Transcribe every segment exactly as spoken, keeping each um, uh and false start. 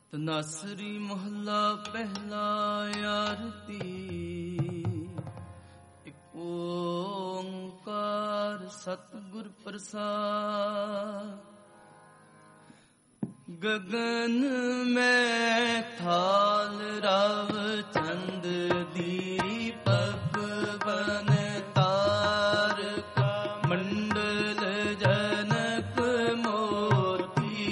तनासरी मोहल्ला पहला आरती। एक ओंकार सतगुर प्रसाद। गगन में थाल राव चंद दीपक बन तारका मंडल जनक मोती।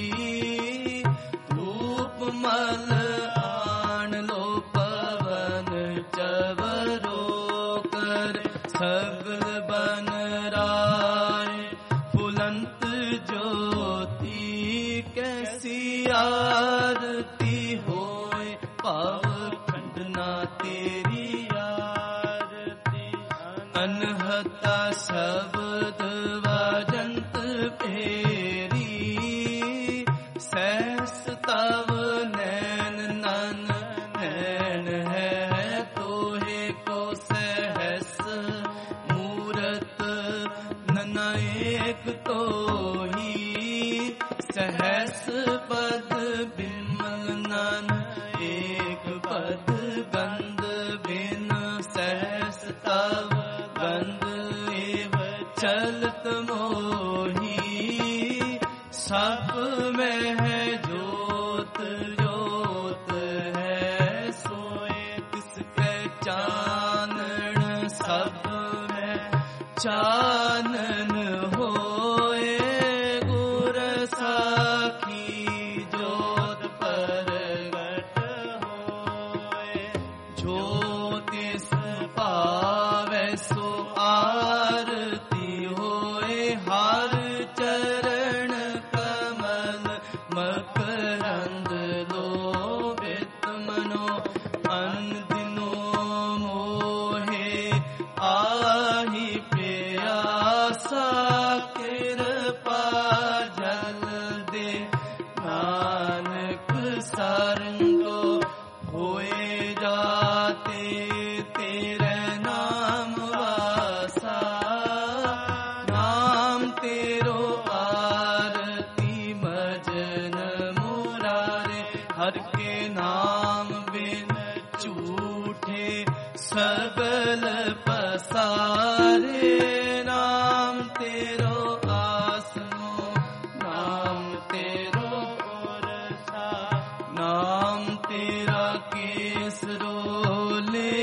धूप मल आन लो पवन चवरो कर सगल बन राय। फुलंत ज्योति कैसी आरती होए पाव खंडना तेरी आरती। अनहता शब्द वाजंत फेरी। सहस तव नैन नन नैन है तोहे को सहस मूरत नना एक तो ही। सहस पद बिमल नन एक पद गंध बिन। सहस तव गंध एव चलत मोही। सब में है जोत जोत है सोए तिसके चानन। सब में चानन होए गुर साखी जोत परगट होए। जो तिस पावै सो आरती होए। हर चरण कमल मकरंद लोभित मनो। अन दिनो मोहे आही प्यासा। कृपा जल दे नानक सारंगो। होए जाते तेरे नाम वासा। नाम तेरो आरती भजन मुरारे। हर के नाम बिन झूठे सगल पसारे। नाम तेरो आसनो नाम तेरो पुरसा। नाम तेरा केसरो ले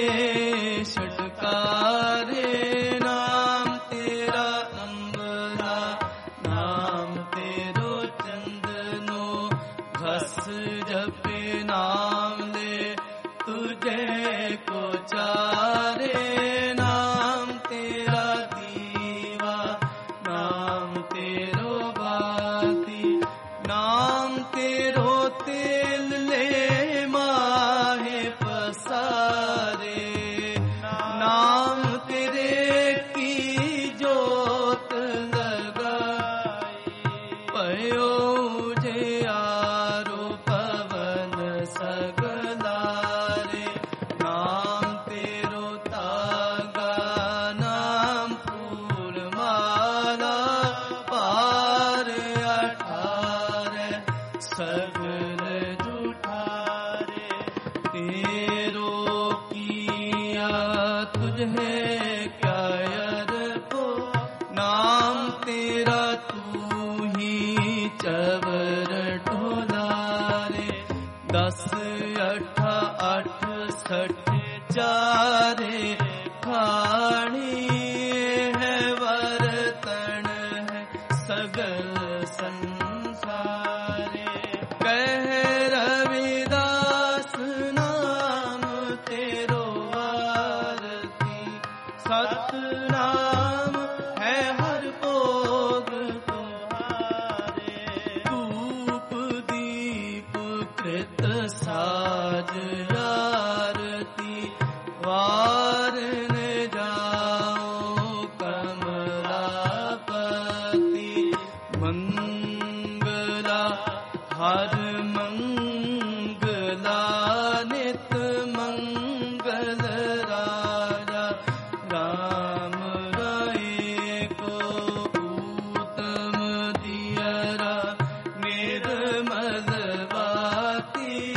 षटकारे। नाम तेरा अंबरा नाम तेरो चंदनो। घस जपे नाम ले तुझे को चारे। नाम तेरा दीवा नाम तेरो बाती। नाम तेरो तेल ले माहे पसारे। नाम तेरे की जोत लगाई। पयो जे आरो पवन सगलारे। नाम तेरो तागा नाम फूल माला। पार अठारे सगल जुठारे। तेरो किया तुझे क्या यर को। नाम तेरा तू ही चवर ढोलारे। दस अठ अठ सठ चारे खाणी है वर्तन है सगल संसारे। कह रविदास नाम तेरो आरती। सतनाम है हर भोग तुम्हारे। धूप दीप कृत साज आरती। वार न जाओ कमलापति। मंगला हर मंगला नित मंगल राजा। राम राय को उत्तम दियरा निर्मल बाती।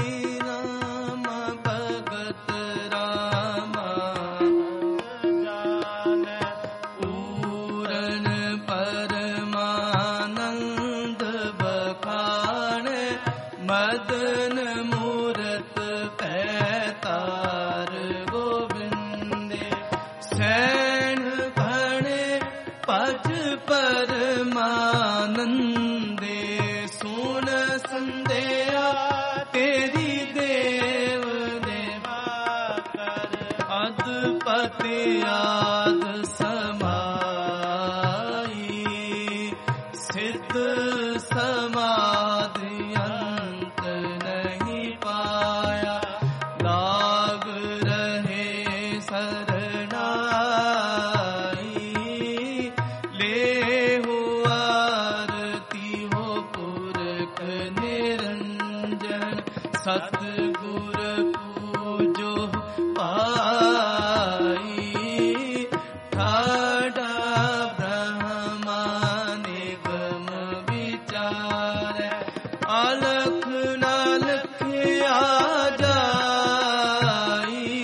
मदन मूरत पैतार गोविंदे सैन भणे पज परमानंदे सुन संदेया तेरी देव देवा कर अदपति आद समाई सिद्ध समाधि अंत नहीं पाया लाग रहे शरणाई ले हो आरती हो पुरख निरंजन सतगुर पूजो पाई ठाडा ब्रह्मा निगम विचार अलख नालख आ जाई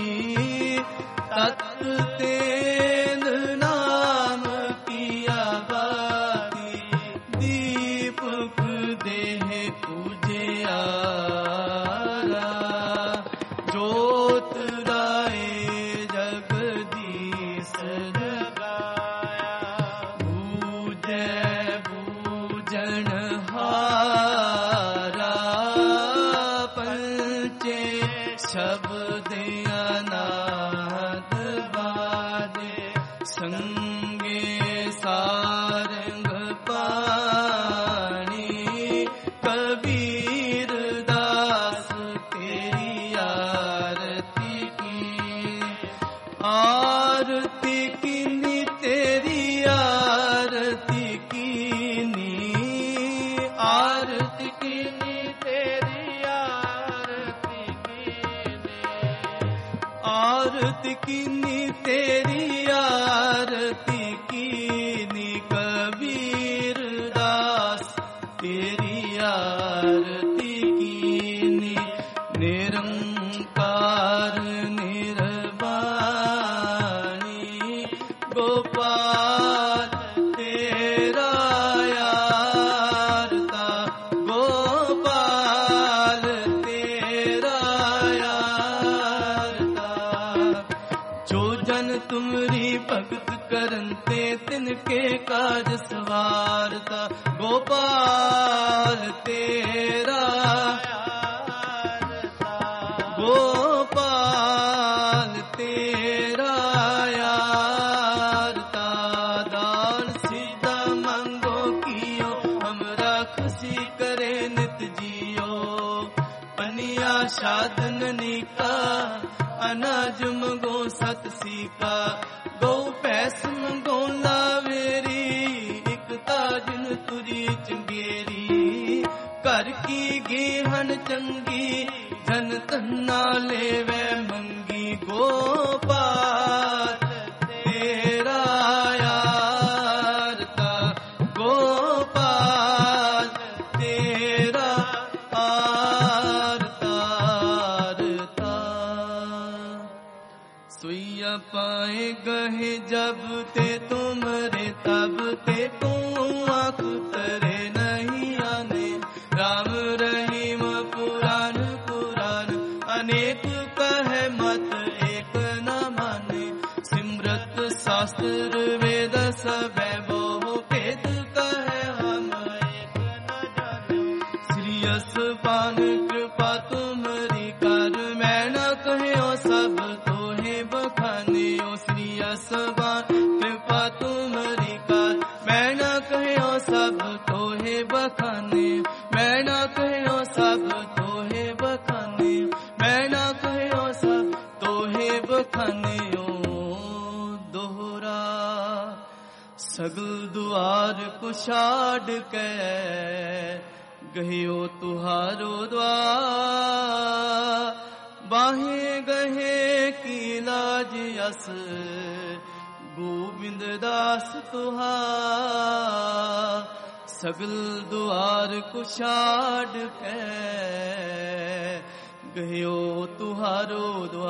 तत् तेन नाम किया बाती दीपक देह उजियारा जोत राय जगदीश लगाया बूझे बूझन हारा पंचे शब्द अनाद बाजे संगे सारंग पाणी कबीर दास तेरी आरती की आरती कीनी तेरी आरती कीनी आरती कीनी तेरी आरती कीनी आरती कीनी तेरी आरती कीनी कबीर दास तेरी आरती कीनी निरंकार निर्वाणी गोपाल तेरा यारता गोपाल तेरा यारता जो जन तुमरी भगत करते तिनके काज सवारता गोपाल तेरा गोपाल तेरा यारता दान सीधा मांगो कियो हमरा खुशी करे नित जियो पनिया साधन निका अनाज मंगो सत सीका गौ पैस मंगो लावेरी एक ताजन तुरी चंगेरी घर की गेहन चंगी धन धन्ना लेवे मंगी गोपाल तेरा यारता गोपाल तेरा आरता सुइया पाए गहे जब ते तुमरे तब ते तू आँख तरे नहीं आने राम रहीम पुराण पुराण अनेक कहे मत एक न माने सिमरत शास्त्र वेद सब वो भेद कहे हम एक न जाने श्रीयस पान कृपा तुमरी कर मैं न कहो सब तोहे बखाने ओ श्रीयस पान कृपा तुमरी कर मैं न कहो सब तोहे बखाने मैं न कहो सब तोहे बखाने मैं न कहो सब तोहे बखाने ओ दोहरा सगल दुआर कुछाड़ के गहियो तुहारो द्वार बाहे गहे की लाज यस गोविंद दास तुहार सगल द्वार कुछाड़ के गयो तुहारो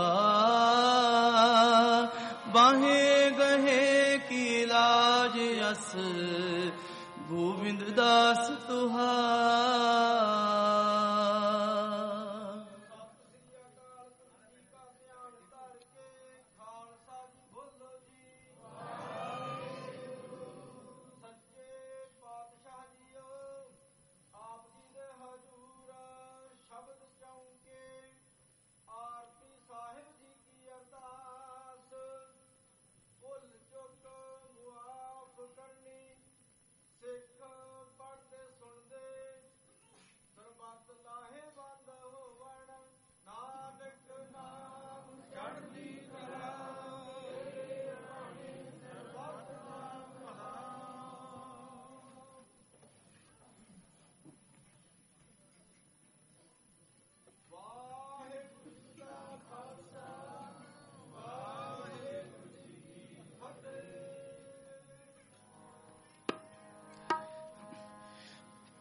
द्वार बाहे गहे की लाज यस गोविंद दास तुहार।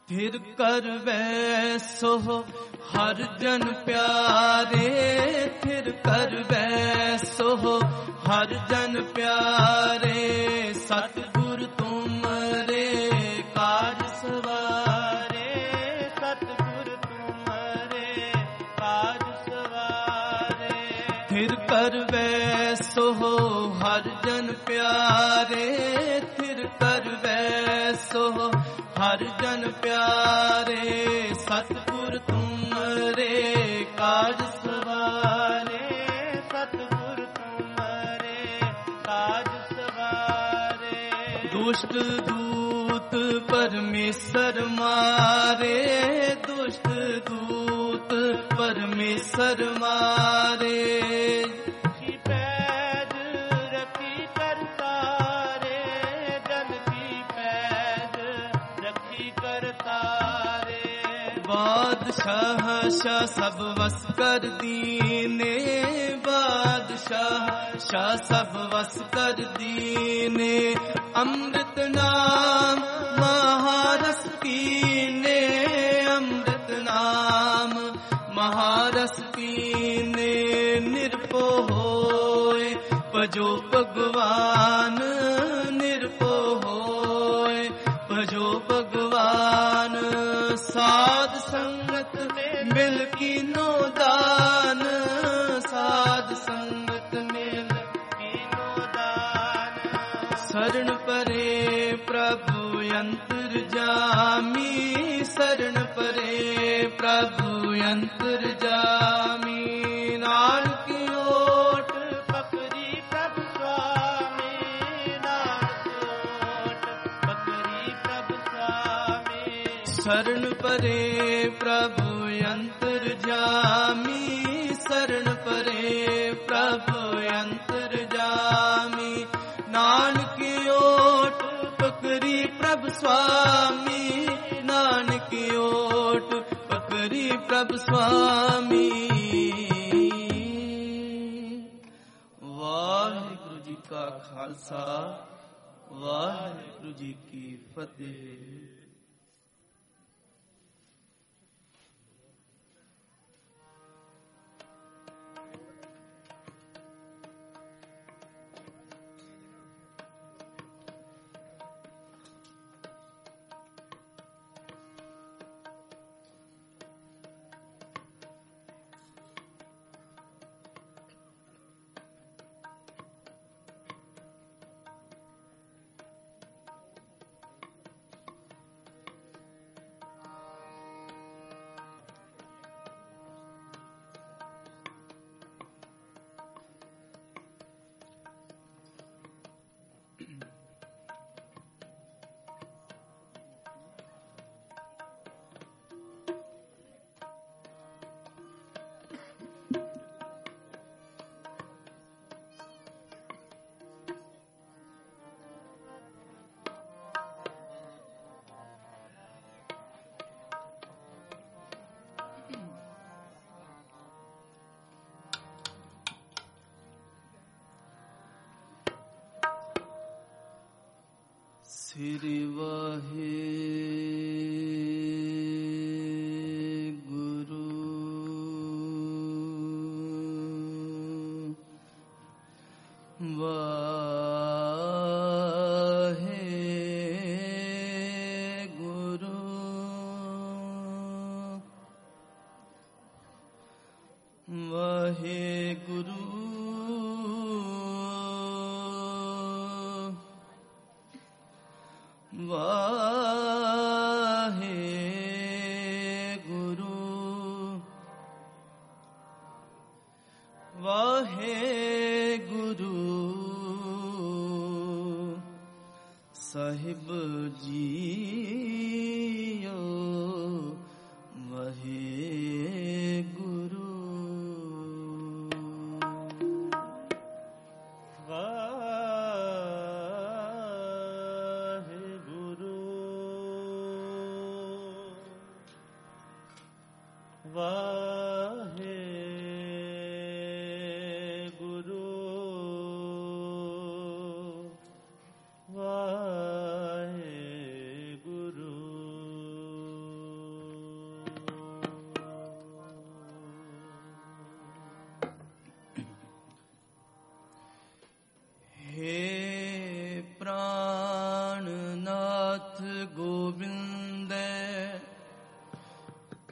ਥਿਰ ਕਰਵੈ ਸੋ ਹਰ ਜਨ ਪਿਆਰੇ, ਥਿਰ ਕਰਵੈ ਸੋ ਹਰ ਜਨ ਪਿਆਰੇ। ਸਤਿਗੁਰ ਤੁਮਰੇ ਕਾਜ ਸਵਾਰੇ, ਸਤਿਗੁਰ ਤੁਮਰੇ ਕਾਜ ਸਵਾਰੇ। ਥਿਰ ਕਰਵੈ ਸੋ ਹਰ ਜਨ ਪਿਆਰੇ, ਥਿਰ ਕਰਵੈ ਸੋ ਹਰ ਜਨ ਪਿਆਰੇ। ਸਤਿਗੁਰ ਤੁਮਰੇ ਕਾਜ ਸਵਾਰੇ, ਸਤਿਗੁਰ ਤੁਮਰੇ ਕਾਜ ਸਵਾਰੇ। ਦੁਸ਼ਟ ਦੂਤ ਪਰਮੇਸ਼ਰ ਮਾਰੇ, ਦੁਸ਼ਟ ਦੂਤ ਪਰਮੇਸ਼ਰ ਮਾਰੇ। ਬਾਦਸ਼ਾਹ ਸ਼ਾਹ ਸਭ ਵਸ ਕਰ ਦੀਨੇ, ਬਾਦਸ਼ਾਹ ਸ਼ਾਹ ਸਭ ਵਸ ਕਰ ਦੀਨੇ। ਅੰਮ੍ਰਿਤ ਨਾਮ ਮਹਾਰਸ ਪੀਨੇ, ਅੰਮ੍ਰਿਤ ਨਾਮ ਮਹਾਰਸ ਪੀਨੇ। ਨਿਰਭਉ ਹੋਏ ਭਜੋ ਭਗਵਾਨ, ਨਿਰਭਉ ਹੋਏ ਭਜੋ ਭਗਵਾਨ। ਸਾਧ ਸੰਗਤ ਮਿਲ ਕੀਨੋ ਦਾਨ, ਸਾਧ ਸੰਗਤ ਮਿਲ ਕੀਨੋ ਦਾਨ। ਸਰਣ ਪਰੇ ਪ੍ਰਭੂ ਅੰਤਰ ਜਾਮੀ, ਸਰਣ ਪਰੇ ਪ੍ਰਭੂ ਅੰਤਰ ਜਾਮੀ। ਨਾਨਕ ਓਟ ਪਕਰੀ ਪ੍ਰਭ ਸੁਆਮੀ, ਨਾਨਕ ਓਟ ਪਕਰੀ ਪ੍ਰਭ ਸੁਆਮੀ। ਸਰਣ ਪਰੇ ਪ੍ਰਭੂ ਅੰਤਰ ਜਾਮੀ, ਸਰਣ ਪਰੇ ਪ੍ਰਭੂ ਅੰਤਰ ਜਾਮੀ। ਨਾਨਕ ਓਟ ਪਕਰੀ ਪ੍ਰਭ ਸੁਆਮੀ, ਨਾਨਕ ਓਟ ਪਕਰੀ ਪ੍ਰਭ ਸੁਆਮੀ। ਵਾਹਿਗੁਰੂ ਜੀ ਕਾ ਖਾਲਸਾ, ਵਾਹਿਗੁਰੂ ਜੀ ਕੀ ਫਤਿਹ। ਸ੍ਰੀ ਵਾਹਿਗੁਰੂ ਵਾਹਿਗੁਰੂ ਵਾਹਿਗੁਰੂ ਵਾਹਿਗੁਰੂ ਵਾਹਿਗੁਰੂ ਸਾਹਿਬ ਜੀਓ ਵਾਹਿਗੁਰੂ ਵਾਹਿਗੁਰੂ ਵਾਹਿਗੁਰੂ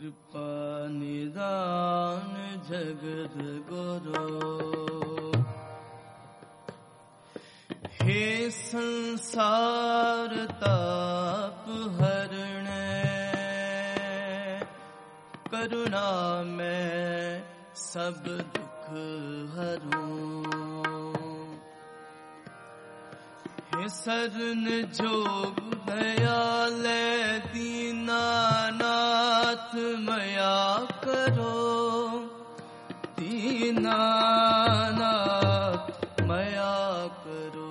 कृपा निदान जगत गुरु। हे संसार ताप हरणे, करुणा में सब दुख हरूं। हे सरन जोग दयाले दीनानाथ मया करो, दीनानाथ मया करो।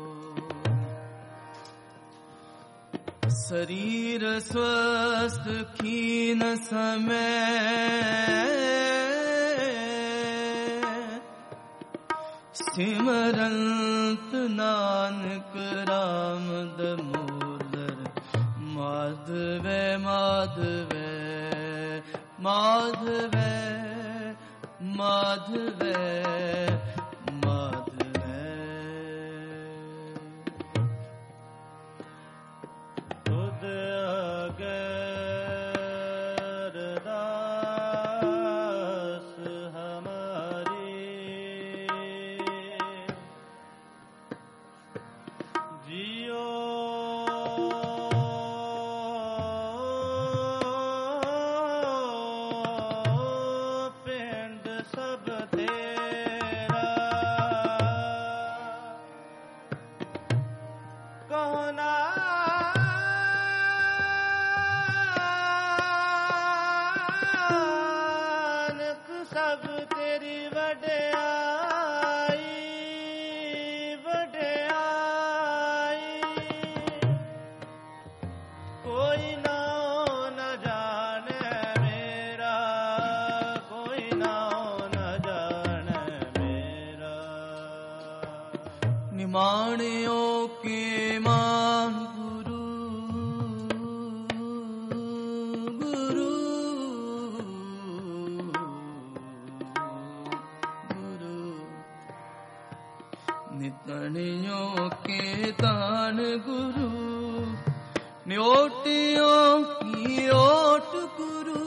शरीर स्वस्थ खीन समय, सिमरंत नानक राम दामोदर, माधव माधव माधव माधव माधव। खुद अगर दास हमारी, जियो पिंड सब तेरा, कहो नानक सब तेरी वड्याई, वड्याई। कोई नाम न जाने मेरा, कोई नाम न जाने मेरा। निमाणियों के मान गुरु, गुरु गुरु। नितणियों के तान गुरु, न्योटियों की ओट गुरु,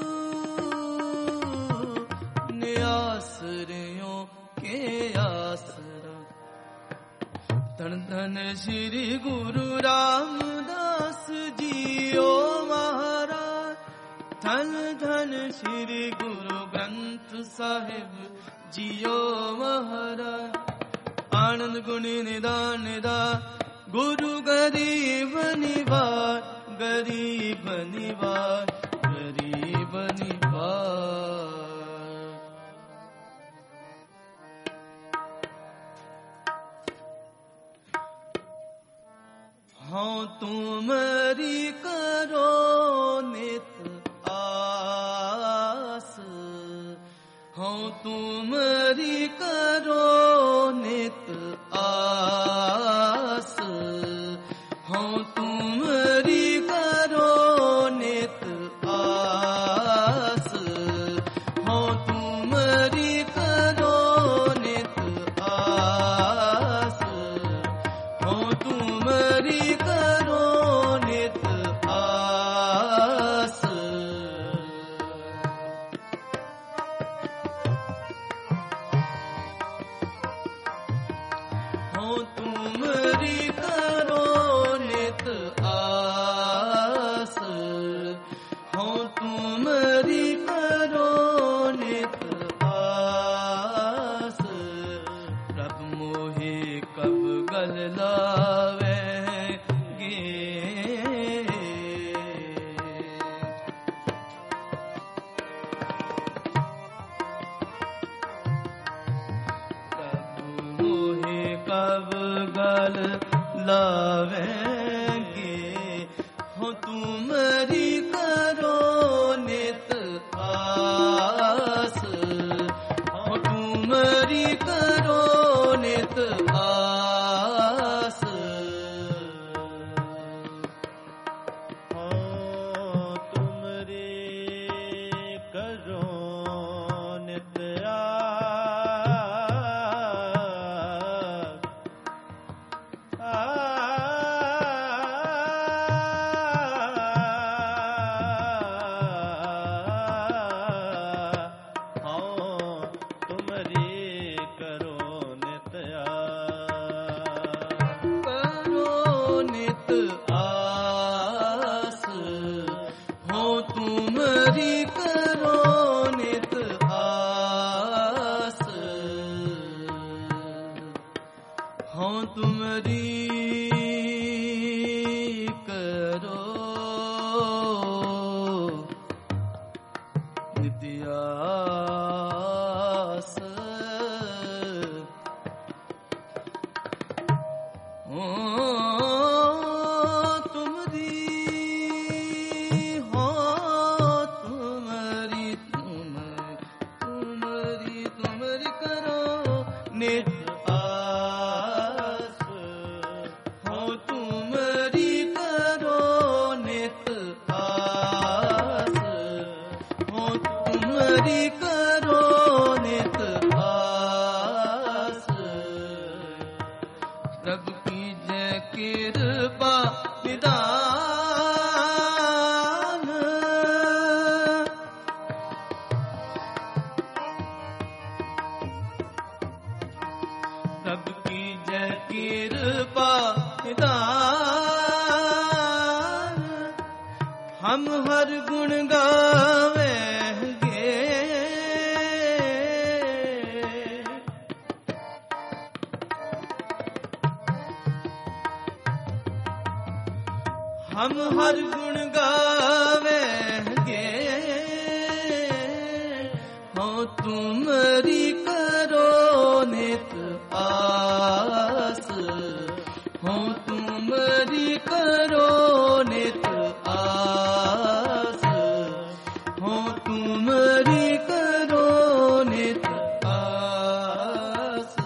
न्यासरियों के आसरा। धन धन श्री गुरु रामदास जियो महाराज, धन धन श्री गुरु ग्रंथ साहिब जियो महाराज। आनंद गुणी निदान निदान गुरु गरीब निवार, गरीब निवार, गरीब निवार। हाँ तुमरी करो नित आस, हाँ तुमरी करो नित आस, हाँ तुमरी करो नित आस, हाँ तुमरी करो नित आस, हाँ तुमरी करो नित आस। हाँ तुमरी करो नित आस, हाँ तुमरी करो नित आस। प्रभु मोहे कब गल लावेंगे, प्रभु मोहे कब गल लावेंगे। हो तुमरी करो नित आस, हो तुमरी करो नित आस। हाँ तुमरी करो नित आस, तुमरी करो नित आस, हो तुमरी करो नित आस। हो हम हर गुण गावेंगे, हम हर गुण गावेंगे, हो तुमरी करो नित आस, हो तुमरी करो नित आस, हो तुमरी करो नित आस।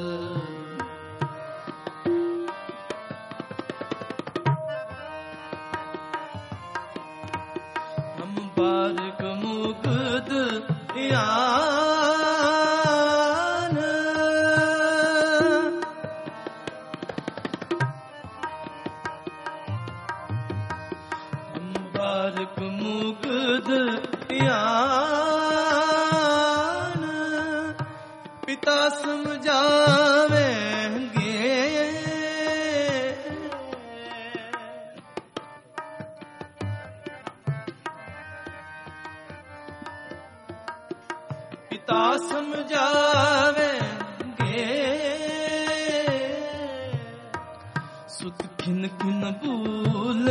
हम बारिक मुग्ध यान, हम बारिक मुग्ध यान, पिता समझावेंगे, पिता समझावेंगे, सुत खिन खिन भूल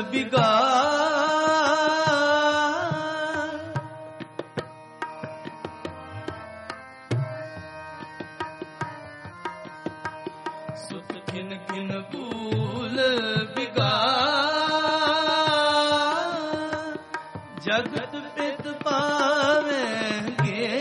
बिगाड़, सुत खिन खिन भूल बिगाड़, जगत पित पावेंगे,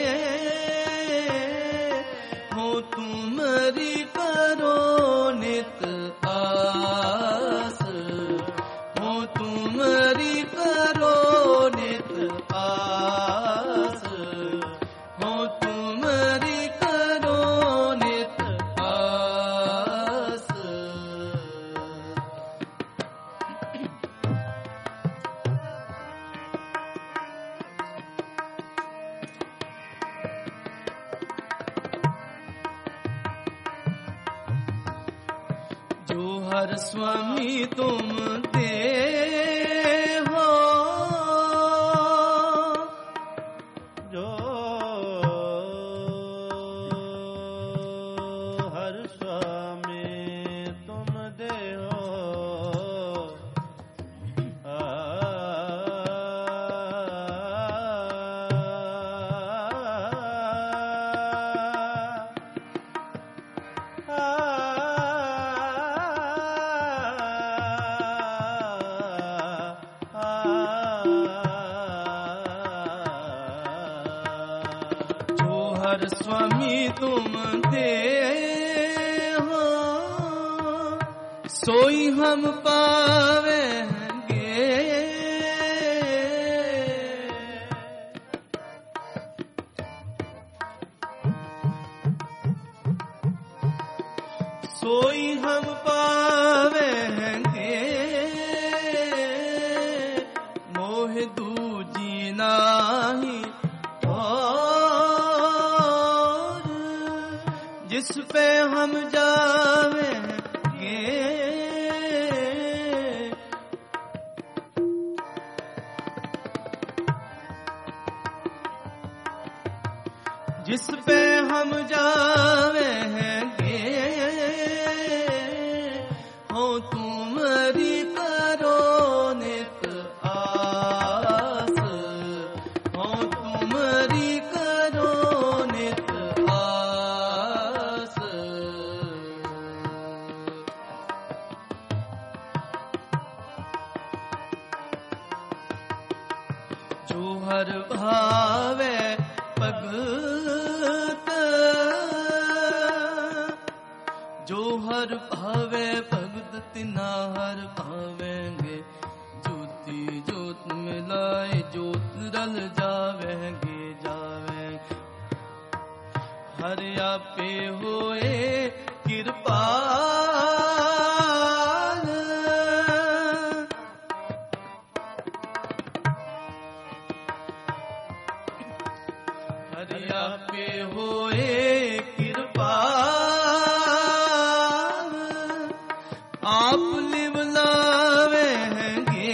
हो तुमरी करो नित आस, हो तुमरी करो नित आस, हो तुमरी करो नित आस। जो हर स्वामी तुम दे हो, जो हर स्वामी तुम दे हो, आ, आ, हर स्वामी तुम दे हो, सोई हम पावेंगे, सोई हम पावेंगे, मोह दूजी नाही और, जिस पे हम जावेंगे, जिस पे हम जावेंगे हो तुम्हारी करो नित आस, हो तुम्हारी करो नित आस। जो हर भावे भगत, जो हर भावे भगत तिना हर भावेंगे। ज्योति ज्योत मिलाए ज्योत रल जावेंगे जावेंगे। हर आपे होए कृपाल, हर आपे होए कृपाल। आप लिवलावेंगे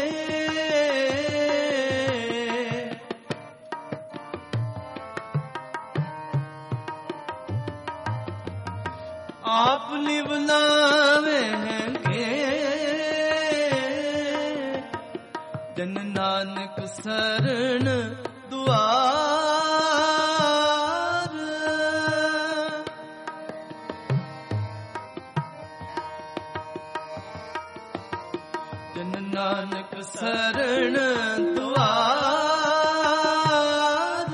आप लिवलावेंगे। जन नानक शरण दुआर, जन नानक शरण दुआर।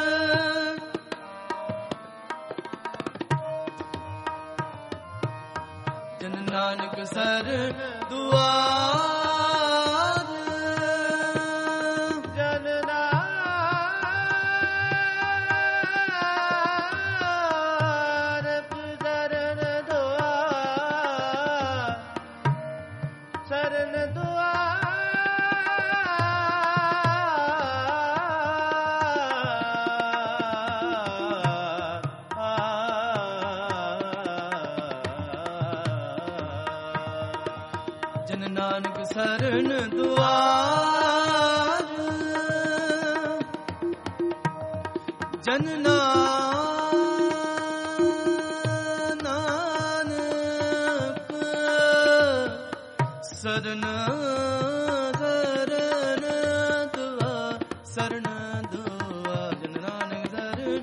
जन नानक शरण दुआर। जन नानक शरण दुआर, शरण जन नानक शरण दुआर। जन नानक शरण शरण दुआ, शरण दुआ। जन नानक शरण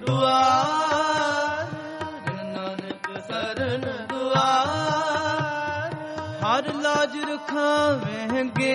दुआर, जन नानक शरण दुआर। हर लाज रखावेंगे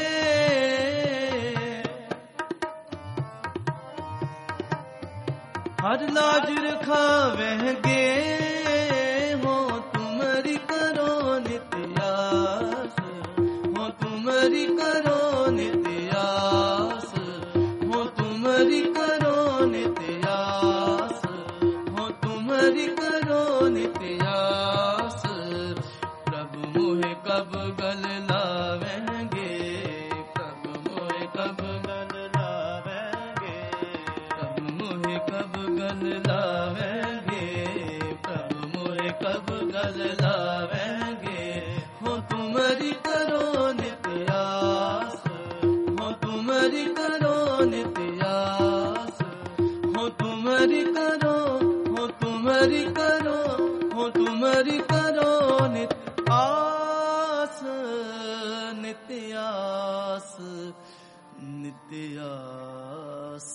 हर लाज रखावेंगे। हो तुम्हारी करो नित आस, हो तुम्हारी करो नित आस, हो तुम्हारी करो नित आस, हो तुम्हारी करो नित आस। प्रभु मोहे कब गल लावेंगे, प्रभु मोहे कब गल लावेंगे, प्रभु मोहे कब गल लावेंगे, प्रभु मोहे कब गल लावेंगे। हो तुम्हारी करो नित आस, हो तुम्हारी करो नित आस, हो तुम्हारी करो, हो तुम्हारी करो, हो तुम्हारी करो नित आस, नित्य आस, नित्य आस।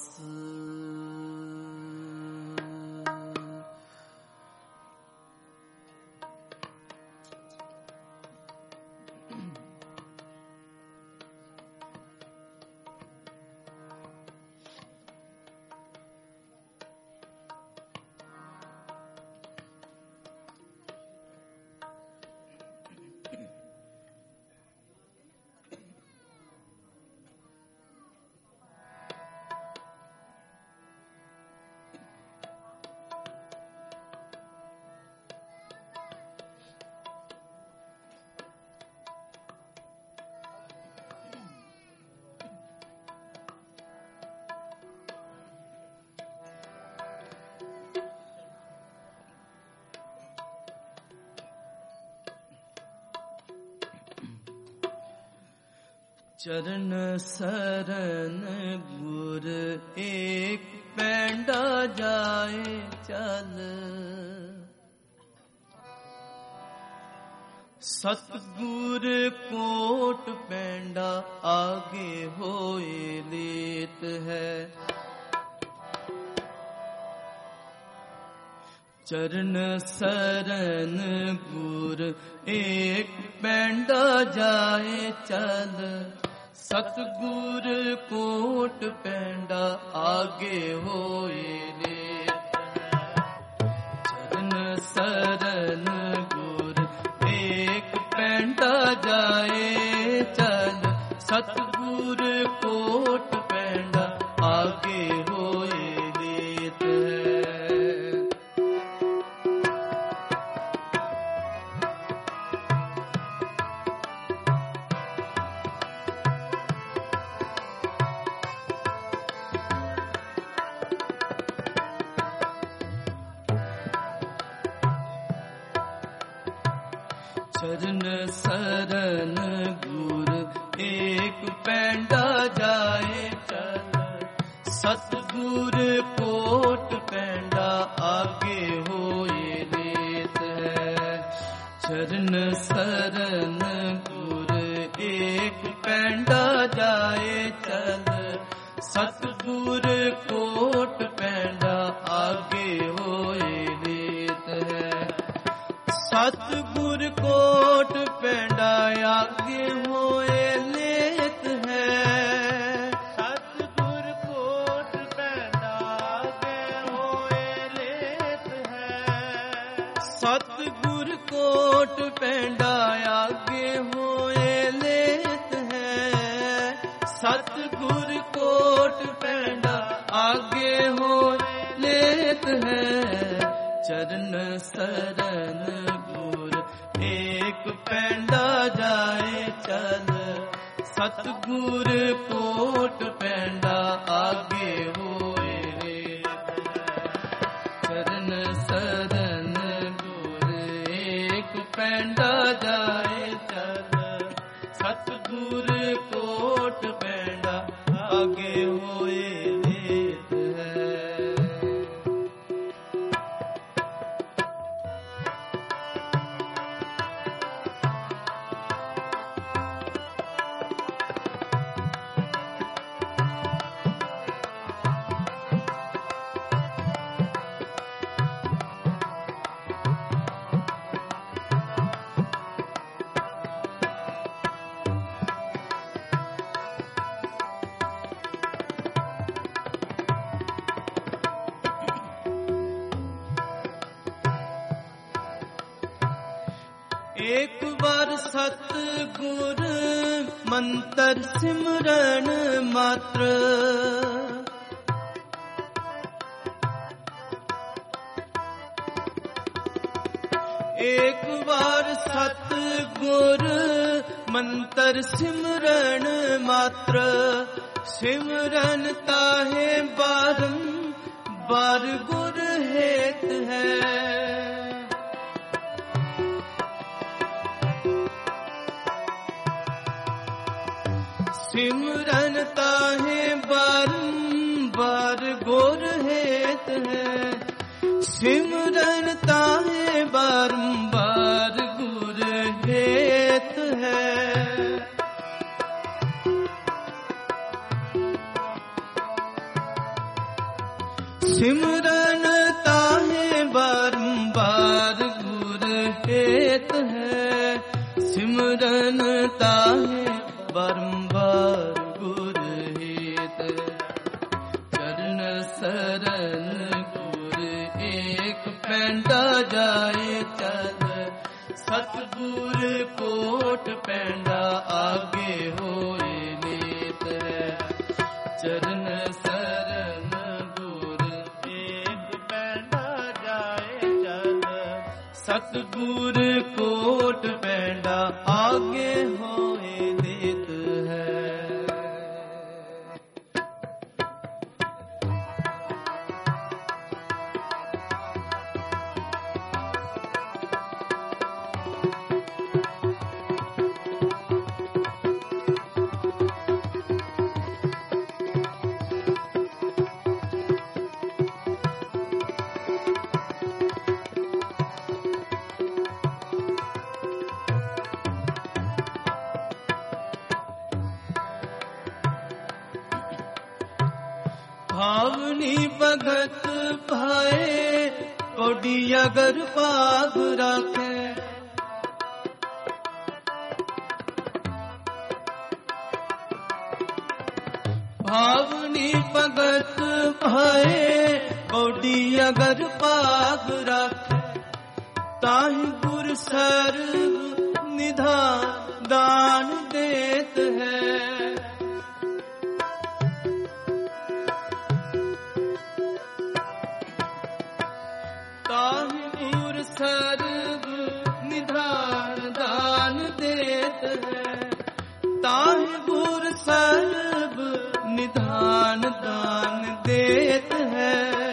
चरण सरन गुर एक पैंडा जाए चल, सतगुर कोट पैंडा आगे होए लेत है। चरण सरन गुर एक पैंडा जाए चल, सतगुर कोट पैंडा आगे होए लेत है। चरण सरन गुर एक पैंडा जाए चल, सतगुर कोट पैंडा आगे होए लेत है। चरण सरन गुर एक पैंडा जाए चल, सतगुर कोट पैंडा आगे होए लेत है। चरण सरन गुर एक पैंडा जाए चल, सतगुर कोट पैंडा आगे होए लेत है। सतगुर कोट पैंडा आगे होए लेत है। सतगुर कोट पैंडा आगे होए लेत है। सतगुर कोट पैंडा आगे होए लेत है। सतगुर कोट पैंडा आगे होए लेत है। चरण सरन गुर एक पैंडा जाए चल, सतगुर कोट पैंडा आगे होए लेत है। चरण सरन गुर एक पैंडा जाए चल, सतगुर कोट पैंडा आगे होए लेत है। एक बार सतगुर मंत्र सिमरन मात्र, एक बार सतगुर मंत्र सिमरन मात्र, सिमरन ताहे बारम बार गुर हेत है। सिमरन ताहे बारंबार गुर हेत है। सिमरन ताहे बारंबार गुर हेत है। सिमरन ताहे बारंबार गुर हेत है। सिमरन ताहे बारंबार गुर हेत। चरण सरन गुर एक पैंडा जाए चल, सतगुर कोट पैंडा आगे होए लेत है। चरण सरन गुर एक पैंडा जाए चल, सतगुर कोट पैंडा आगे होए लेत है। भावनी भगत भाए कोडी अगर पाग राखे। भावनी भगत भाए कोडी अगर पाग राखे। ताहि गुर सर्व निधान दान देत है। ताहि गुर सर्व निधान दान देत है। ताहि गुर सर्व निधान दान देत है।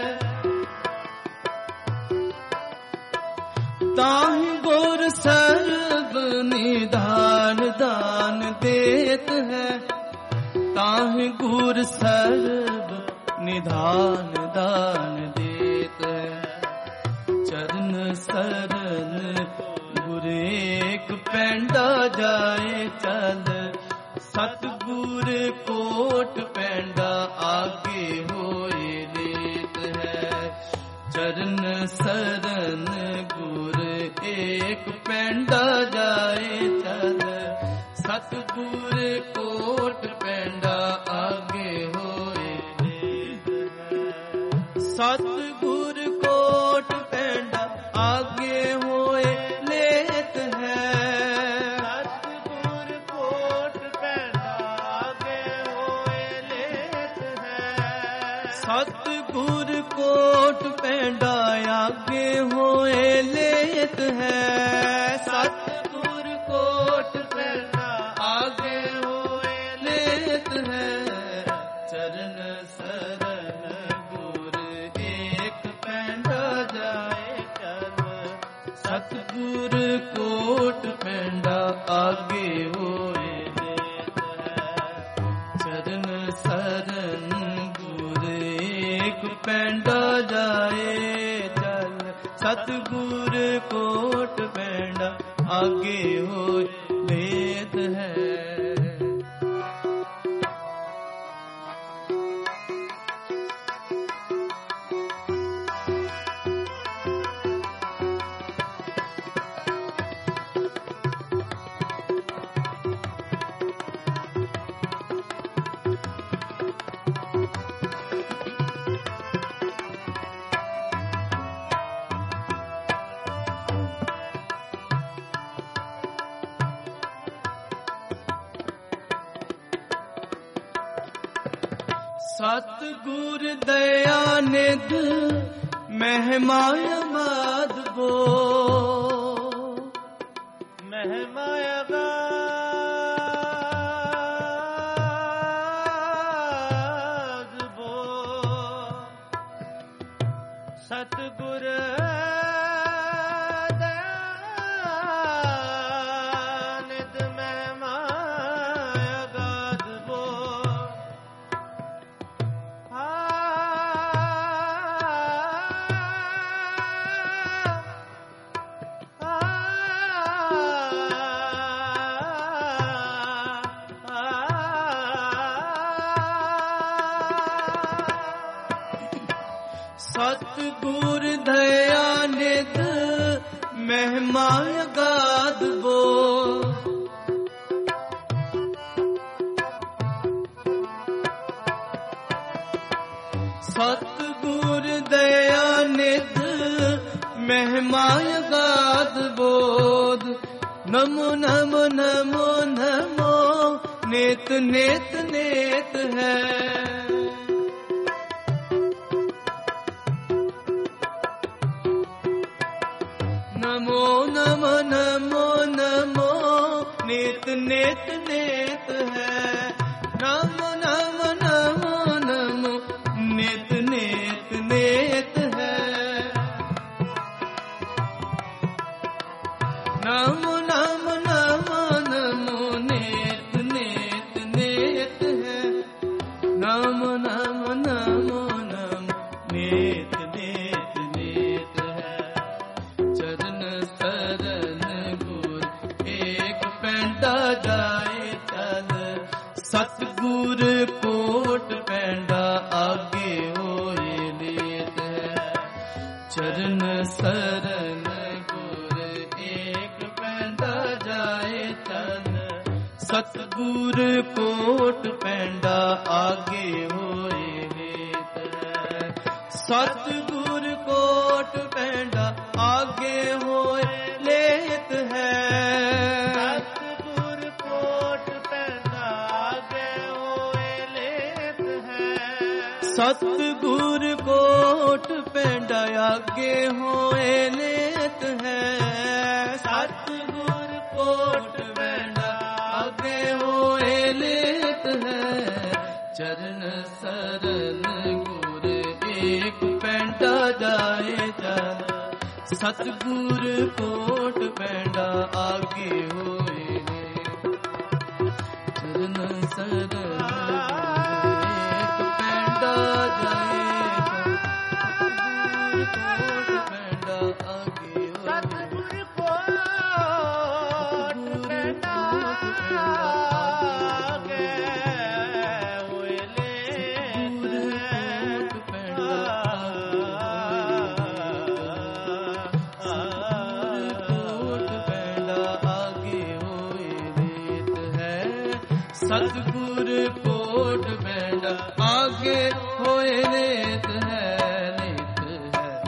ताहि गुर सर्व निधान दान देत है। ताहि गुर सर्व निधान दान देत है। चरण सरन गुर एक पैंडा जाए चल। सतगुर कोट पैंडा आगे होए लेत है। चरण सरन गुर एक पैंडा जाए चल। सतगुर कोट पैंडा आगे होए लेत है। सतगुर कोट पैंडा आगे होए लेत है। सतगुर कोट पैंडा आगे होए लेत है। सतगुर कोट पैंडा आगे होए लेत है। सतगुर कोट पैंडा आगे होए लेत है। चरण सरन गुर एक पैंडा जाए चल। सतगुर कोट पैंडा आगे होए लेत है। चरण सरन गुर एक पैंडा जाए चल। सतगुर कोट पैंडा आगे होए लेत है। सतगुर दया निध महिमा अगाध बो। महिमा अगाध बो। सतगुर सतगुर दया निध महिमा अगाध बो। सतगुर दया निध महिमा अगाध बोध। नमो नमो नमो नमो नेत नेत नेत है। नमो नमो नमो नमो नेत नेत नेत है। नमो नमो नमो नमो नेत नेत नेत है। नमो नमो नमो नमो नेत नेत नेत है। नमो नमो नमो नमो नेत नेत नेत है। चरण सरन गुर एक पैंडा जाए चल। सतगुर कोट पैंडा आगे ਸਤਿਗੁਰ ਕੋਟ ਪੈਂਡਾ ਆਗੇ ਹੋਏ ਹੇਤ ਹੈ। ਸਤਿਗੁਰ ਕੋਟ ਪੈਂਡਾ ਆਗੇ ਹੋਏ ਲੇਤ ਹੈ। ਸਤਿਗੁਰ ਕੋਟ ਪੈਂਡਾ ਆਗੇ ਹੋਏ ਲੇਤ ਹੈ। ਸਤਿਗੁਰ ਕੋਟ ਪੈਂਡਾ ਆਗੇ ਹੋਏ ਲੇਤ ਹੈ। ਸਤਿਗੁਰ ਕੋਟ ਪੈਂਡਾ ਆਗੇ ਹੋਏ ਲੇਤ ਹੈ। ਚਰਨ ਸਰਲ ਗੁਰ ਏਕ ਪੈਂਡਾ ਜਾਏ ਜਨ। ਸਤਿਗੁਰ ਕੋਟ ਪੈਂਡਾ ਆਗੇ ਹੋਏ ਚਰਨ ਸਰਲ ਏਕ ਪੈਂਡਾ ਜਾਏ ਜਨ। ਸਤਿਗੁਰ ਕੋਟ ਪੈਂਡਾ ਆਗੇ ਹੋਏ। ਸਤਿਗੁਰ ਕੋਟ ਪੈਂਡਾ ਆਗੇ ਹੋਏ ਲੇਤ ਹੈ। ਸਤਿਗੁਰ ਕੋਟ ਪੈਂਡਾ ਆਗੇ ਹੋਏ ਲੇਤ ਹੈ। ਲੇਤ ਹੈ।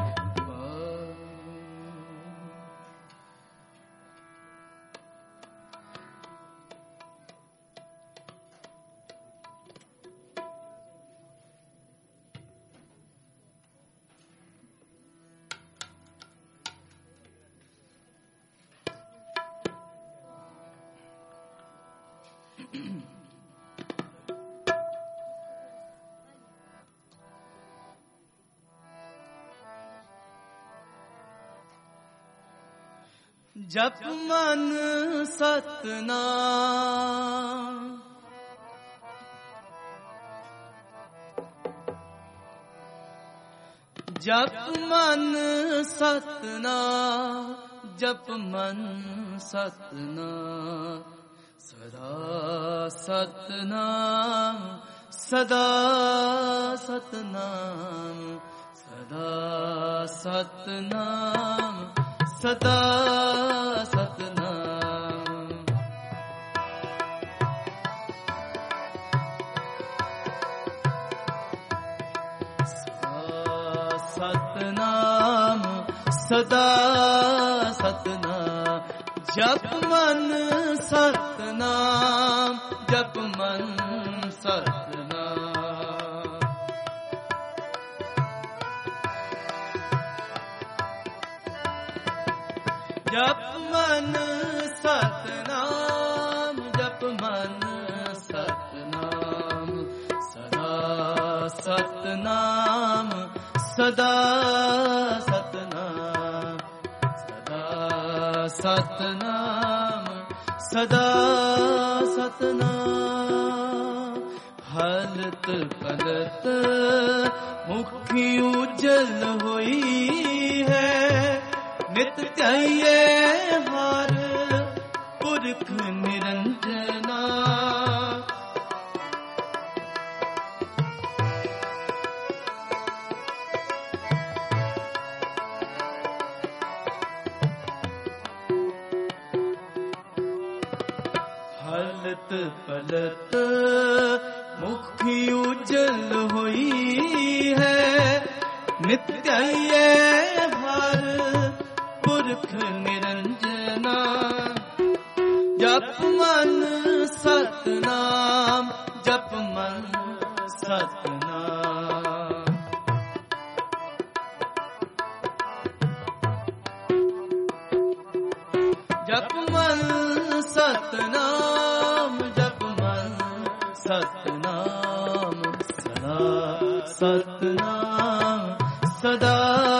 ਜਪ ਮਨ ਸਤਨਾਮ। ਜਪ ਮਨ ਸਤਨਾਮ। ਜਪ ਮਨ ਸਤਨਾਮ। ਸਦਾ ਸਤਨਾਮ। ਸਦਾ ਸਤਨਾਮ। ਸਦਾ ਸਤਨਾਮ। ਸਦਾ ਸਤਨਾਮ। ਸਤਨਾਮ ਸਦਾ ਸਤਨਾਮ। ਜਪ ਮਨ ਸਤਨਾਮ। ਜਪ ਮਨ ਸਤਨਾਮ। ਜਪ ਮਨ ਸਤਨਾਮ। ਜਪ ਮਨ ਸਤਨਾਮ। ਸਦਾ ਸਤਨਾਮ। ਸਦਾ ਸਤਨਾਮ। ਸਦਾ ਸਤਨਾਮ। ਸਦਾ ਸਤਨਾਮ। ਹਲਤ ਪਲਤ ਮੁਖੀ ਉਜਲ ਹੋਈ ਹੈ। ਨਿਤ ਧਿਆਈਏ ਹਰ ਪੁਰਖ ਨਿਰੰਜਨਾ। ਹਲਤ ਪਲਤ ਮੁਖੀ ਉਜਲ ਹੋਈ ਹੈ। ਨਿਤ ਧਿਆਈਏ ਹਰ ਪੁਰਖ ਨਿਰੰਜਨਾ। ਜਪ ਮਨ ਸਤਨਾਮ। ਜਪ ਮਨ ਸਤਨਾਮ। ਜਪ ਮਨ ਸਤਨਾਮ। ਜਪ ਮਨ ਸਤਨਾਮ। ਸਦਾ ਸਤਨਾਮ। ਸਦਾ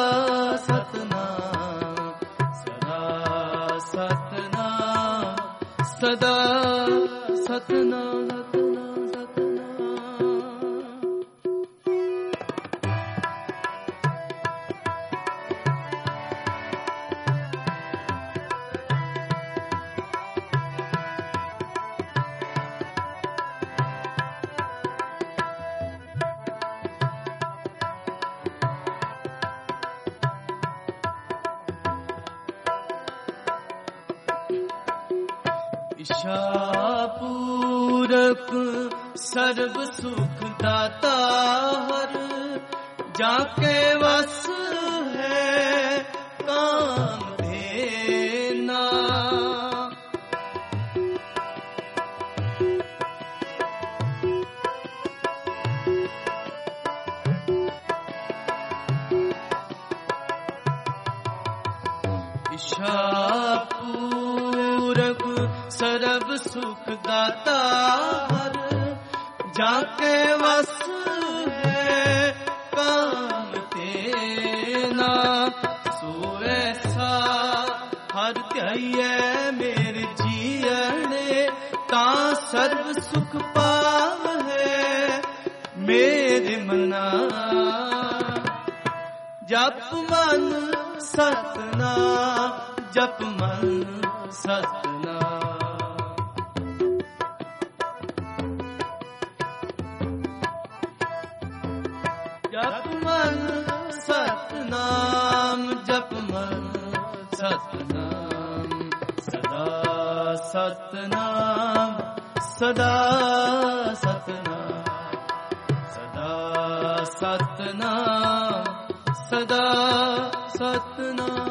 ਸਤਨਾਮ। ਸਦਾ ਸਤਨਾਮ। ਸਦਾ ਸਤਨਾਮ। ਸਤਨਾਮ ਸਤਨਾਮ। ਇਛਾ ਪੂਰੀ ਪੂਰਕ ਸਰਬ ਸੁਖ ਦਾਤਾ ਹਰ, ਜਾ ਕੇ ਵਸ ਹੈ ਕਾਮ ਦੇਨਾ। ਇਛਾ ਪੂਰਕ ਸਰਬ ਸੁਖ ਦਾਤਾ ਹਰ, ਜਾ ਕੇ ਵਸ ਹੈ ਕਾਮ ਤੇਨਾ। ਸੋ ਐਸਾ ਹਰ ਧਿਆਈਐ ਮੇਰੇ ਜੀਅਣੇ, ਤਾਂ ਸਰਬ ਸੁਖ ਪਾਵਹਿ ਮੇਰੇ ਮਨਾ। ਜਪ ਮਨ ਸਤਨਾਮ, ਜਪ ਮਨ ਸਤਨਾਮ। ਜਪ ਮਨ ਸਤਨਾਮ, ਜਪ ਮਨ ਸਤਨਾਮ। ਸਦਾ ਸਤਨਾਮ, ਸਦਾ ਸਤਨਾਮ, ਸਦਾ ਸਤਨਾਮ, ਸਦਾ ਸਤਨਾਮ।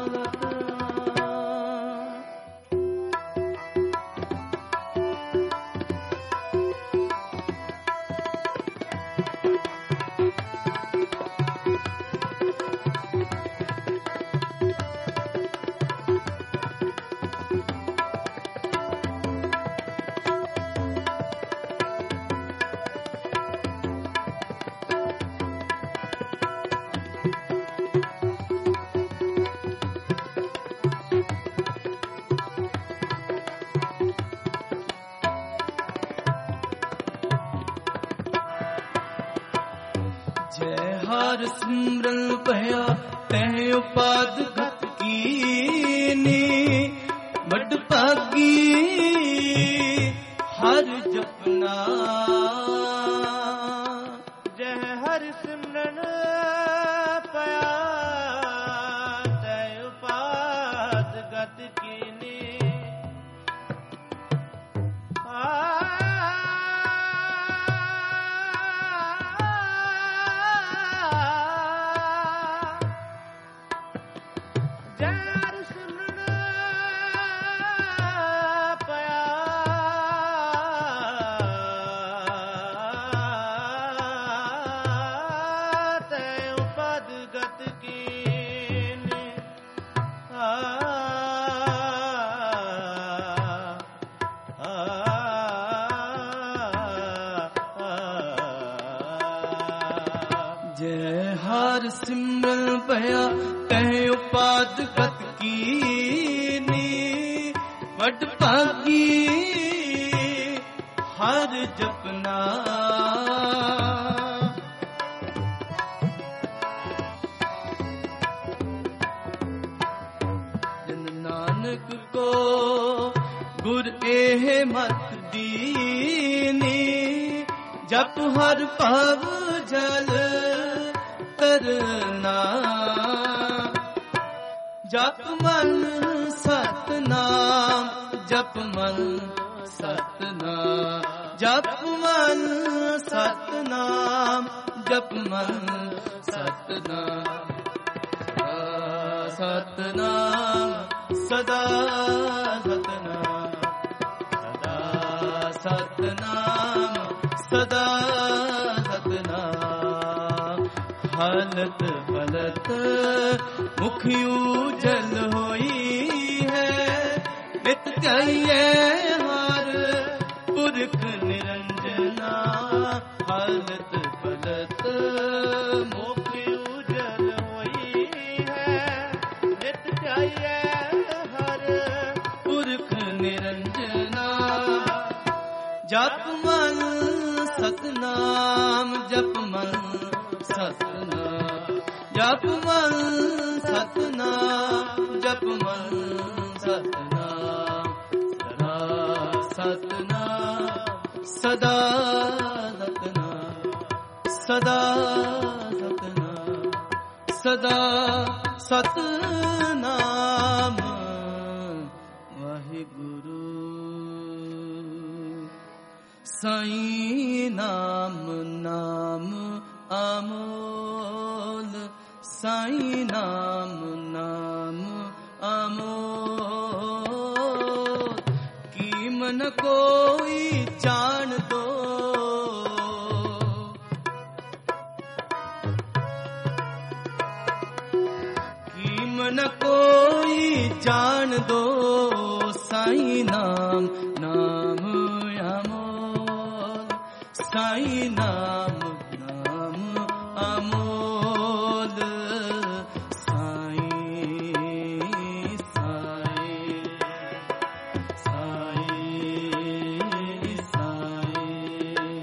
ਹਰ ਸਿਮਰਨ ਭਇਆ ਤਹਿ ਉਪਾਦ ਗਤ ਕੀਨੀ, ਵੱਡ ਭਾਗੀ ਹਰ ਜਪਨਾ। ਜਹ ਹਰ ਸਿਮਰਨ ਭਇਆ ਤਹਿ ਉਪਾਦ ਗਤ ਕੀਨੀ, ਹਰ ਸਿਮਰਨ ਭਇਆ ਤਹਿ ਉਪਾਦ ਗਤ ਕੀਨੀ, ਵੱਡ ਭਾਗੀ ਹਰ ਜਪਨਾ। ਜਿਨ ਨਾਨਕ ਕੋ ਗੁਰ ਇਹ ਮਤ ਦੀਨੀ, ਜਪ ਹਰ ਭਵ ਜਲ ਤਰਨਾ। ਜਪ ਮਨ ਸਤਨਾਮ, ਜਪ ਮਨ ਸਤਨਾਮ, ਜਪ ਮਨ ਸਤਨਾਮ, ਜਪ ਮਨ ਸਤਨਾਮ। ਸਤਨਾਮ, ਸਦਾ ਸਤਨਾਮ, ਸਦਾ ਸਤਨਾਮ, ਸਦਾ ਸਤਨਾਮ। ਹਲਤ ਪਲਤ ਮੁਖ ਉਜਲ ਹੋਈ ਹੈ, ਨਿਤ ਧਿਆਈਐ ਹਰ ਪੁਰਖ ਨਿਰੰਜਨਾ। ਹਲਤ ਪਲਤ ਮੁਖ ਉਜਲ ਹੋਈ ਹੈ, ਨਿਤ ਧਿਆਈਐ ਹਰ ਪੁਰਖ ਨਿਰੰਜਨਾ। ਜਪ ਮਨ ਸਤਨਾਮ, ਜਪ ਮਨ ਸਤਨਾਮ, ਜਪ ਮਨ ਸਤਨਾਮ, ਜਪ ਮਨ ਸਤਨਾਮ। ਸਦਾ ਸਤਨਾਮ, ਸਦਾ ਸਤਨਾਮ, ਸਦਾ ਸਤਨਾਮ। ਵਾਹਿਗੁਰੂ ਸਾਈਂ ਨਾਮ ਨਾਮ ਅਮੋਲ, ਸਾਈਂ ਨਾਮ ਨਾਮ ਅਮੋਲ, ਕੀ ਮਨ ਕੋਈ ਜਾਣ ਦੋ, ਕੀ ਮਨ ਕੋਈ ਜਾਣ ਦੋ, ਸਾਈਂ ਨਾਮ ਨਾਮ ਅਮੋਲ, ਸਾਈਂ ਨਾਮ ਨਾਮ ਅਮੋਲ, ਸਾਈਂ ਸਾਈਂ ਸਾਈਂ ਸਾਈਂ।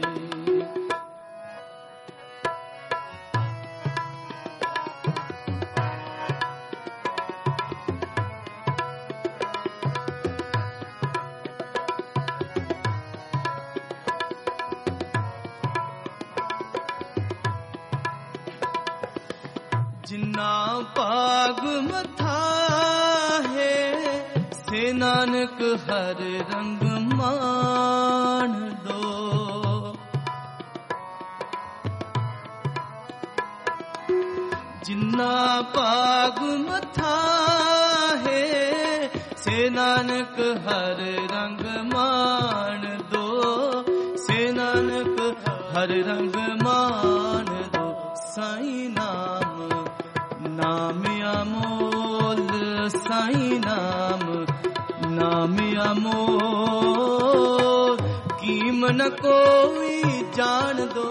ਜਿਨਾ ਭਾਗ ਮਥਾ ਹੈ, ਸੇ ਨਾਨਕ ਹਰ ਰੰਗ ਮਾਣ ਦੋ, ਜਿਨਾ ਭਾਗ ਮਥਾ ਹੈ, ਸੇ ਨਾਨਕ ਹਰ ਰੰਗ ਮਾਣ ਦੋ, ਸੇ ਨਾਨਕ ਹਰ ਰੰਗ ਮਾਣ ਦੋ, ਸਾਈਂ ਨਾਮ ਨਾਮ ਅਮੋਲ, ਸਾਈਂ ਨਾਮ ਨਾਮ ਅਮੋਲ, ਕੀ ਮਨ ਕੋਈ ਜਾਣ ਦੋ,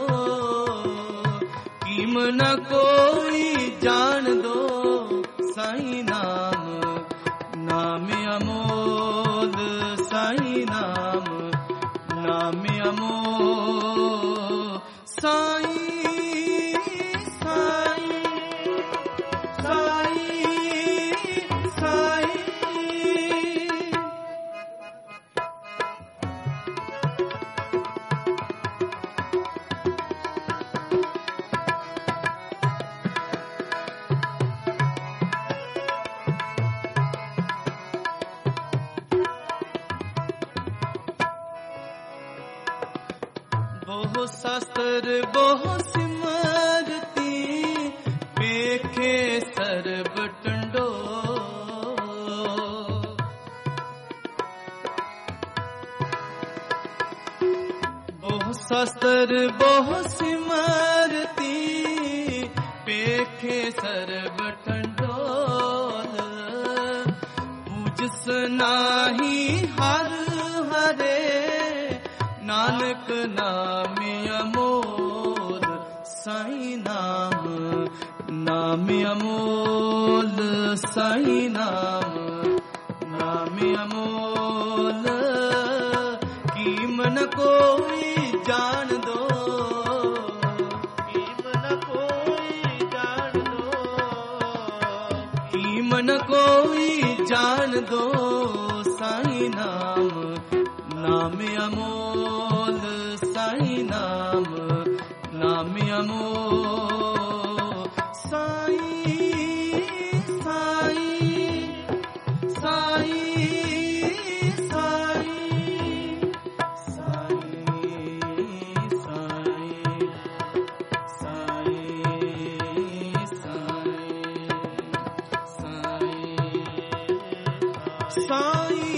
ਕੀ ਮਨ ਕੋਈ ਜਾਣ ਦੋ, ਸਾਈਂ ਨਾਮ ਨਾਮ ਅਮੋਲ, ਸਾਈਂ ਨਾਮ ਨਾਮ ਅਮੋਲ, ਸਾਈਂ ਬਹੁ ਸ਼ਾਸਤਰ ਬਹੁ ਸਿਮਰਤੀ, ਵੇਖੇ ਸਰਬ ਟੰਡੋ, ਬਹੁ ਸ਼ਾਸਤਰ ਬਹੁ ਸਿਮਰਤੀ, ਵੇਖੇ ਸਰਬ ਟੰਡੋਲ, ਪੂਜਸ ਨਾਹੀ ਹਰ ਹਰੇ, ਨਾਨਕ ਨਾਮ ਅਮੋਲ, ਸਾਈਂ ਨਾਮ ਨਾਮ ਅਮੋਲ, ਸਾਈਂ ਨਾਮ ਨਾਮ ਅਮੋਲ, ਕੀ ਮਨ ਕੋਈ ਜਾਣ ਦੋ, ਕੀ ਮਨ ਕੋਈ ਜਾਣ ਦੋ, ਕੀ ਮਨ ਕੋਈ ਜਾਣ ਦੋ, ਸਾਈਂ ਨਾਮ ਨਾਮ ਅਮੋਲ, ਸਾਈਂ ਨਾਮ ਨਾਮ ਅਮੋਲ, ਸਾਈਂ ਸਾਈਂ ਸਾਈਂ ਸਾਈਂ ਸਾਈਂ ਸਾਈਂ ਸਾਈਂ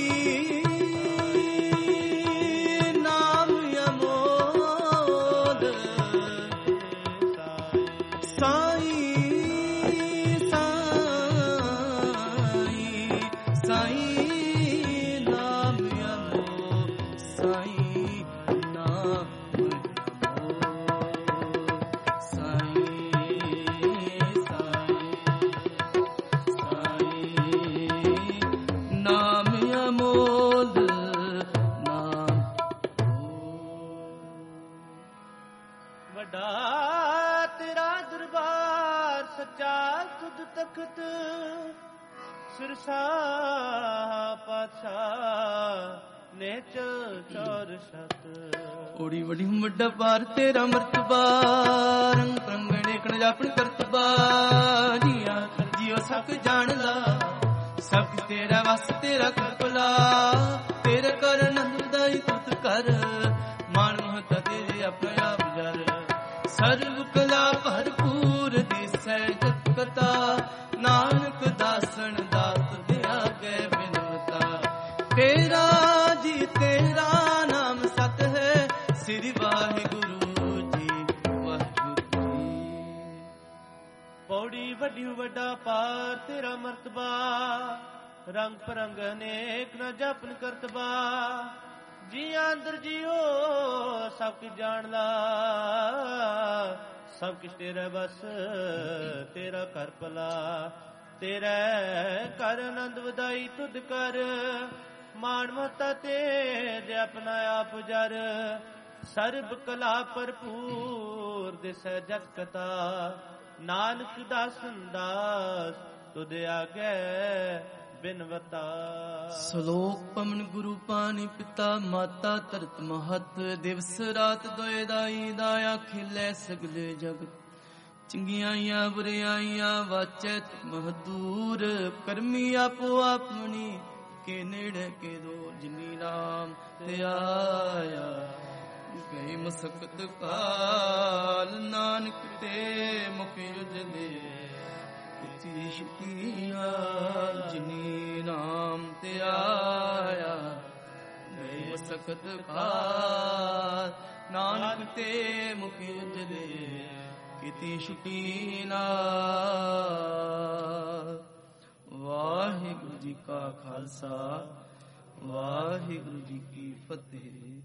ਤਖਤ ਸਿਰਸਾ ਪਾਤਸ਼ਾਹ ਨੇਚ ਚੌਰ ਸਤ ਓੜੀ ਵਡੀ ਵੱਡਾ ਪਾਰ ਤੇਰਾ ਮਰਤਬਾ ਰੰਗ ਪ੍ਰੰਗਣੇ ਕਣ ਜਾਪਣ ਕਰਤਬਾ ਜੀਆ ਜੀਓ ਸਕ ਜਾਣ ਲਾ ਸਭ ਤੇਰਾ ਵਸ ਤੇਰਾ ਕਰਪਲਾ ਤੇਰੇ ਕਰਨ ਅੰਦਰ ਵਦਾਈ ਤੁਧ ਕਰ, ਮਾਣ ਮਹਤਾ ਤੇਰੇ ਆਪਣਾ ਆਪ ਜਰ। ਸਰਬ ਕਲਾ ਭਰਪੂਰ ਦਿਸੈ ਜਤ ਕਤਾ, ਨਾਨਕ ਦਾਸਨ ਦਾਤ ਦਿਆ ਗੈ ਬਿਨਵਤਾ। ਤੇਰਾ ਜੀ ਤੇਰਾ ਨਾਮ ਸਤ ਹੈ, ਸ੍ਰੀ ਵਾਹਿਗੁਰੂ ਜੀ ਵਾਹਿਗੁਰੂ ਜੀ। ਪੌੜੀ ਵੱਡੀ ਵੱਡਾ ਪਾਰ ਤੇਰਾ ਮਰਤਬਾ, ਰੰਗ ਪਰੰਗ ਅਨੇਕ ਨ ਜਪਨ ਕਰਤਬਾ। ਜੀ ਅੰਦਰ ਜੀਓ ਸਭ ਕੁਝ ਜਾਣਦਾ, ਸਭ ਕੁਛ ਤੇਰਾ ਬਸ ਤੇਰਾ ਕਰ ਭਲਾ। ਤੇਰੇ ਕਰ ਆਨੰਦ ਵਧਾਈ ਤੁਧ ਕਰ, ਮਾਣ ਮਹਤਾ ਤੇਰੇ ਆਪਣਾ ਆਪ ਜਰ। ਸਰਬ ਕਲਾ ਭਰਪੂਰ ਦਿਸੈ ਜਤ ਕਤਾ, ਨਾਨਕ ਦਾਸਨ ਦਾਸ ਤੁਧ ਆਗੇ ਬਿਨਵਤਾ। ਸ਼ਲੋਕ ਪਵਨ ਗੁਰੂ ਪਾਣੀ ਪਿਤਾ ਮਾਤਾ ਧਰਤ ਮਹਤ, ਦਿਵਸ ਰਾਤ ਦੋਇ ਦਾਈ ਦਾਇਆ ਖਿਲੇ ਸਗਲੇ ਜਗਤ। ਚੰਗਿਆਈਆਂ ਬੁਰਿਆਈਆਂ ਵਾਚੈ ਮਹਦੂਰ, ਕਰਮੀ ਆਪੋ ਆਪਣੀ ਕੇ ਨੇੜੇ ਕੇ ਦੂਰ। ਜਿਨੀ ਨਾਮ ਤੇ ਆਇਆ ਗਈ ਮਸਕਤ ਕਾਲ, ਨਾਨਕ ਤੇ ਮੁਖ ਉਜਲੇ ਕਿਤੀ ਸ਼ਕੀਆਂ। ਜਿਨੀ ਨਾਮ ਤੇ ਆਇਆ ਗਈ ਮਸਕਤ ਕਾਲ, ਨਾਨਕ ਤੇ ਮੁਖ ਉਜਲੇ ਕਿਤੀ ਛੁਟੀ ਨਾਲ। ਵਾਹਿਗੁਰੂ ਜੀ ਕਾ ਖਾਲਸਾ, ਵਾਹਿਗੁਰੂ ਜੀ ਕੀ ਫਤਿਹ।